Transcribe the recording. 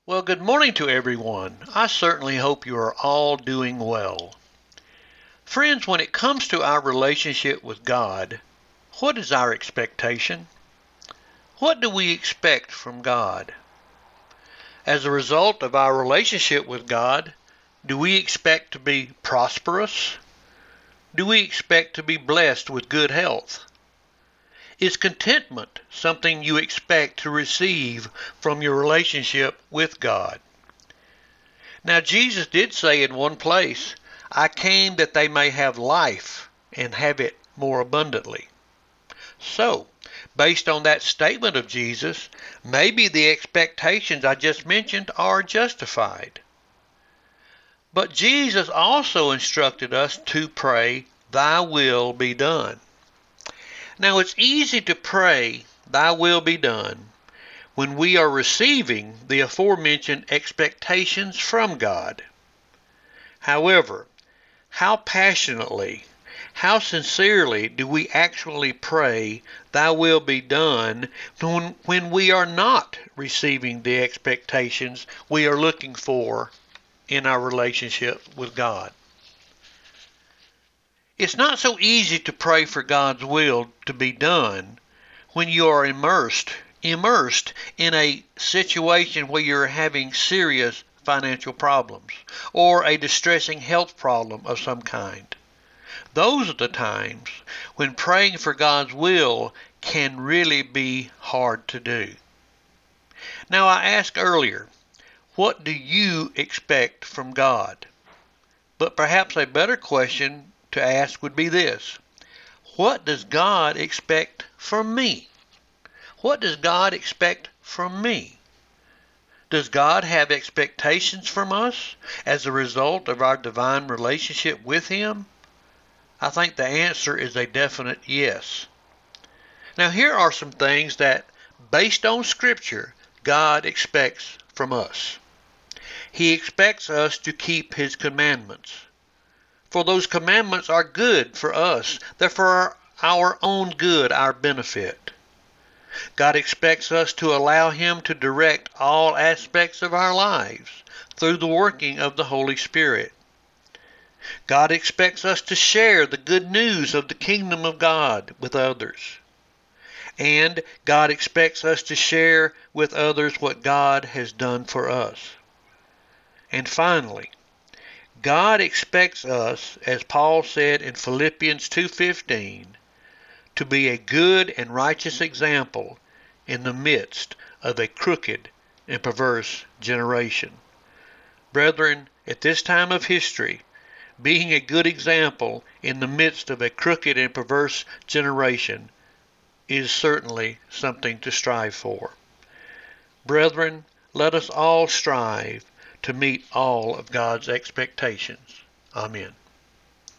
Well, good morning to everyone. I certainly hope you are all doing well. Friends, when it comes to our relationship with God, what is our expectation? What do we expect from God? As a result of our relationship with God, do we expect to be prosperous? Do we expect to be blessed with good health? Is contentment something you expect to receive from your relationship with God? Now, Jesus did say in one place, I came that they may have life and have it more abundantly. So, based on that statement of Jesus, maybe the expectations I just mentioned are justified. But Jesus also instructed us to pray, Thy will be done. Now, it's easy to pray, Thy will be done, when we are receiving the aforementioned expectations from God. However, how passionately, how sincerely do we actually pray, Thy will be done, when we are not receiving the expectations we are looking for in our relationship with God? It's not so easy to pray for God's will to be done when you are immersed in a situation where you're having serious financial problems or a distressing health problem of some kind. Those are the times when praying for God's will can really be hard to do. Now, I asked earlier, what do you expect from God? But perhaps a better question to ask would be this: what does God expect from me? What does God expect from me? Does God have expectations from us as a result of our divine relationship with Him? I think the answer is a definite yes. Now, here are some things that, based on Scripture, God expects from us. He expects us to keep His commandments. For those commandments are good for us. They're for our own good, our benefit. God expects us to allow Him to direct all aspects of our lives through the working of the Holy Spirit. God expects us to share the good news of the kingdom of God with others. And God expects us to share with others what God has done for us. And finally, God expects us, as Paul said in Philippians 2:15, to be a good and righteous example in the midst of a crooked and perverse generation. Brethren, at this time of history, being a good example in the midst of a crooked and perverse generation is certainly something to strive for. Brethren, let us all strive to meet all of God's expectations. Amen.